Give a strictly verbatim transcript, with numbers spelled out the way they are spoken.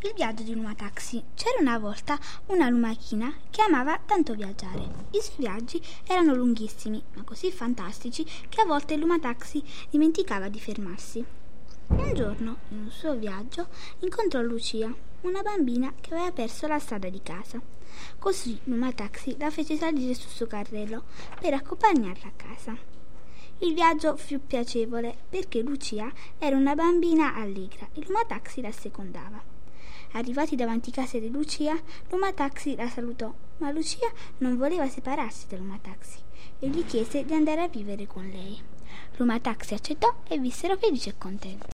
Il viaggio di Lumataxi. C'era una volta una lumachina che amava tanto viaggiare. I suoi viaggi erano lunghissimi, ma così fantastici che a volte il Lumataxi dimenticava di fermarsi. Un giorno, in un suo viaggio, incontrò Lucia, una bambina che aveva perso la strada di casa. Così Lumataxi la fece salire sul suo carrello per accompagnarla a casa. Il viaggio fu piacevole perché Lucia era una bambina allegra e Lumataxi la assecondava. Arrivati davanti a casa di Lucia, Lumataxi la salutò, ma Lucia non voleva separarsi da Lumataxi e gli chiese di andare a vivere con lei. Lumataxi accettò e vissero felici e contenti.